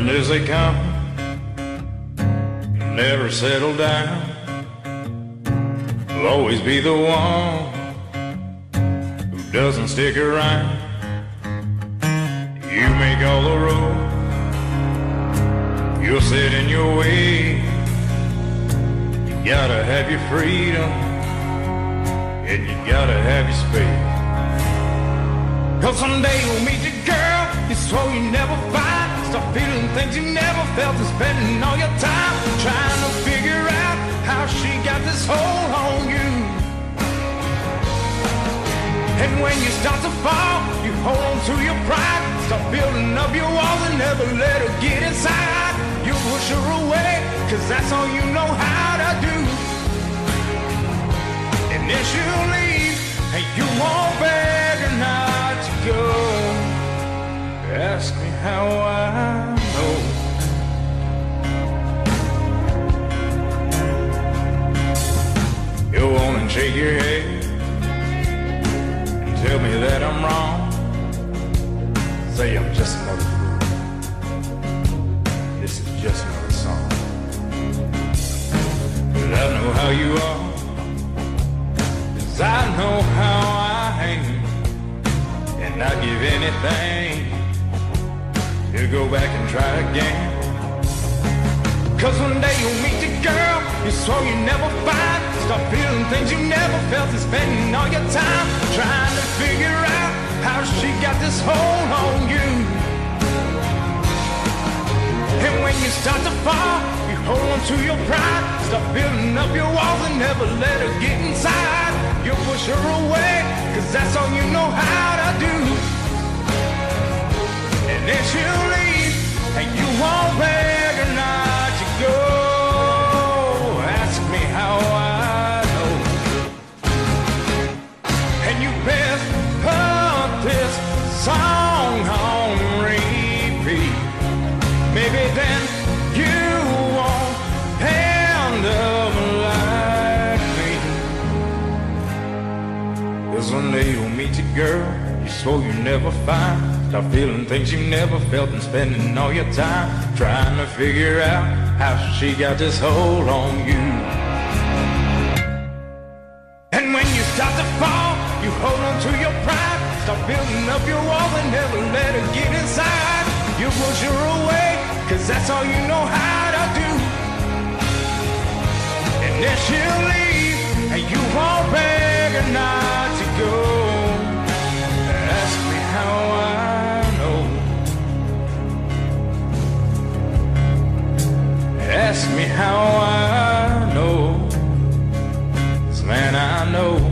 different as they come, never settle down. Will always be the one who doesn't stick around. You make all the rules, you'll sit in your way. You gotta have your freedom, and you gotta have your space. 'Cause someday you'll meet your girl you swore you never find. Start feeling things you never felt and spending all your time trying to figure out how she got this hold on you. And when you start to fall, you hold on to your pride. Start building up your walls and never let her get inside. You push her away, 'cause that's all you know how to do. And then she'll leave, and you won't beg her not to go. Ask me how I know. You'll want to shake your head and tell me that I'm wrong. Say I'm just another fool. This is just another song. But I know how you are, 'cause I know how I am. And I'd give anything to go back and try again. 'Cause one day you'll meet the girl you swore you never find. Start feeling things you never felt and spending all your time trying to figure out how she got this hold on you. And when you start to fall, you hold on to your pride. Start building up your walls and never let her get inside. You push her away, 'cause that's all you know how to do. And then she'll leave, and you won't beg her not to go. Ask me how I know. And you best put this song on repeat. Maybe then you won't end up like me. 'Cause one day you'll meet a girl you swore you never find. Start feeling things you never felt and spending all your time trying to figure out how she got this hold on you. And when you start to fall, you hold on to your pride. Start building up your walls and never let her get inside. You push her away, 'cause that's all you know how to do. And then she'll leave, and you won't beg her not to go. Ask me how I know. Ask me how I know. 'Cause man, I know.